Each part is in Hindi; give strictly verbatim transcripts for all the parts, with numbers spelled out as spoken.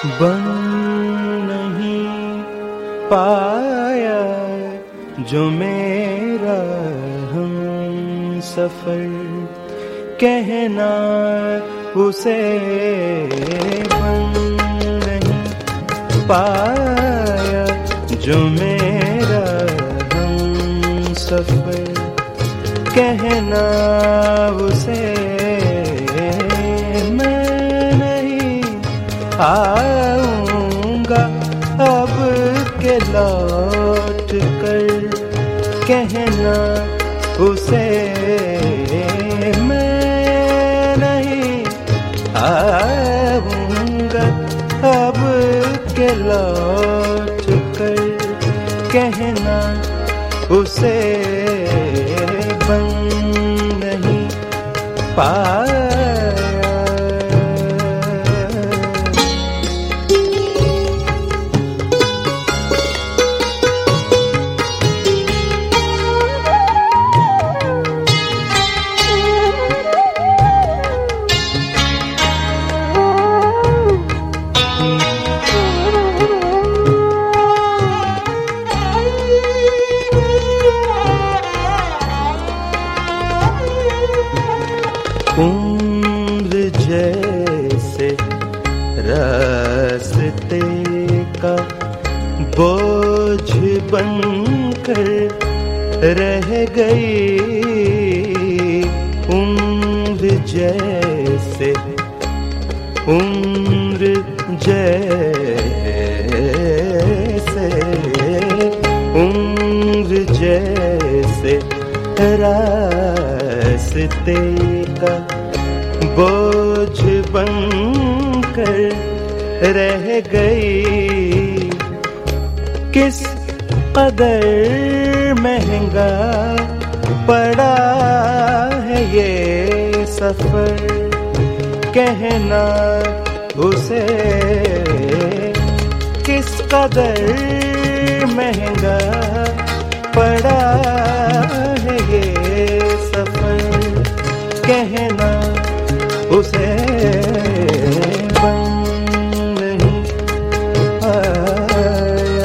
बन नहीं पाया जो मेरा हम सफर, कहना उसे बन नहीं पाया जो मेरा हम सफर, कहना उसे मैं नहीं आऊंगा अब के लौट कर, कहना उसे मैं नहीं आऊंगा अब के लौट कर, कहना उसे बन नहीं पाया। उम्र जैसे रास्ते का बोझ बनकर रह गई, उम्र जैसे उम्र जैसे उम्र जैसे रास्ते का बोझ बनकर रह गई, किस कदर महंगा पड़ा है ये सफर, कहना उसे किस कदर महंगा पड़ा है ये सफर, कहना उसे बन नहीं पाया।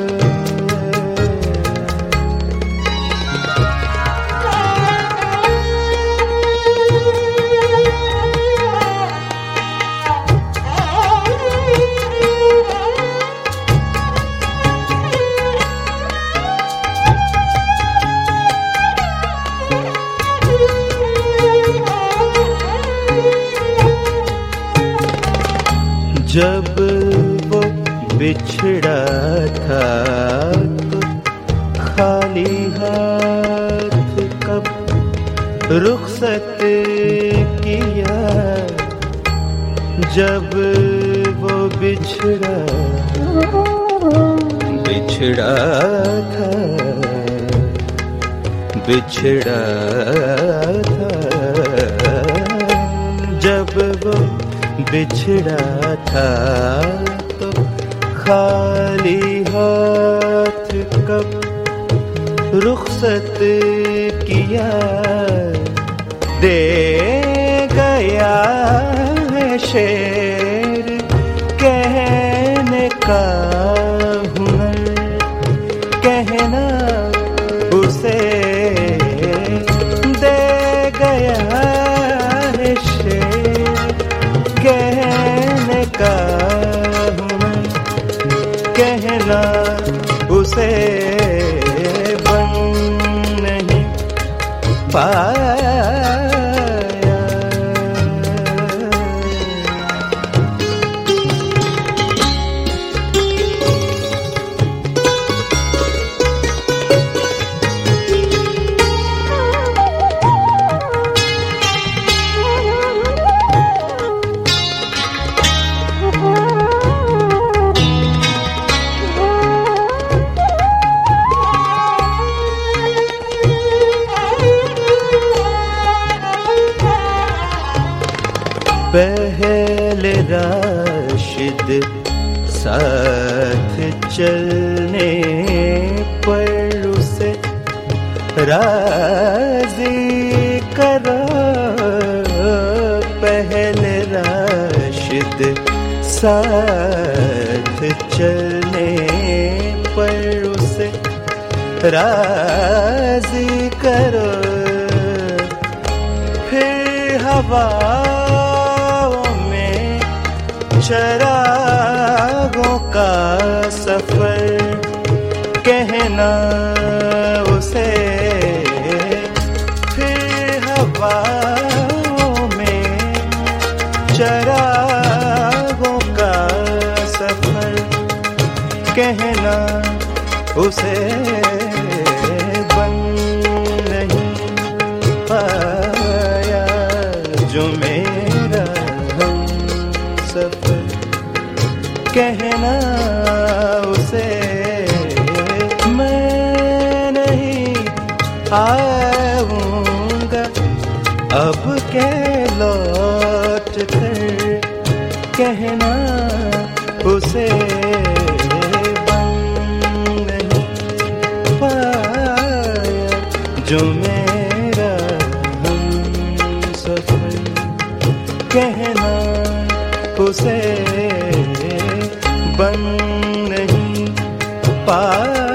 जब वो बिछड़ा था तो खाली हाथ कब रुखसत किया, जब वो बिछड़ा बिछड़ा था बिछड़ा था जब वो बिछड़ा था तो खाली हाथ कब रुखसत किया, दे गया है शेर कहने का हुनर, कहना उसे दे गया है शेर कहने का हुनर, कहना उसे बन नहीं पाया। पहले राशिद साथ चलने पर उसे राजी करा, पहले राशिद साथ चलने पर उसे राजी करो। फिर हवाओं में चरागों का सफर कहना उसे। फिर हवाओं में चरागों का सफर कहना उसे। बन नहीं पाया जो मेरा हम सफर कहना उसे। मैं नहीं आऊंगा अब के लौट कर कहना उसे। बन नहीं पाया जो मेरा हम सफर कहना उसे। बन नहीं पाया